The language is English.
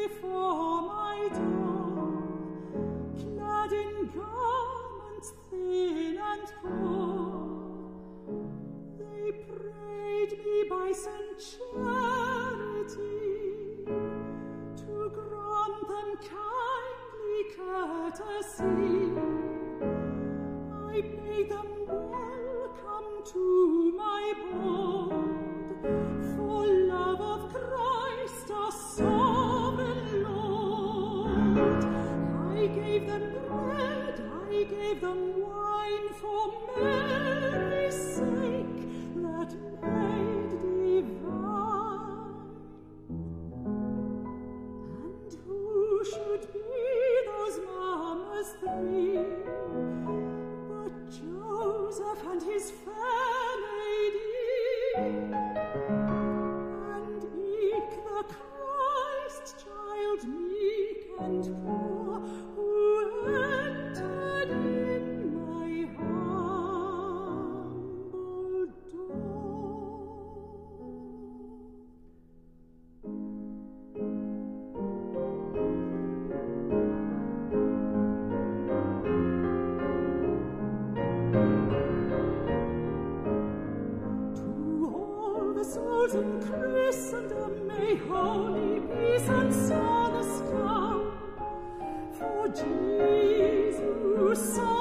before my door, clad in garments thin and poor. They prayed me by Saint Charity to grant them kindly courtesy. I bade them welcome to my board, for love of Christ our sovereign Lord. I gave them bread, I gave them wine for Mary's sake, that maid divine. And who should be those mammas three, but Joseph and his fair lady, and eke the Christ child meek and poor, who entered in my humble door. To all the souls in Christendom may holy peace and solace come, for Jesus, Son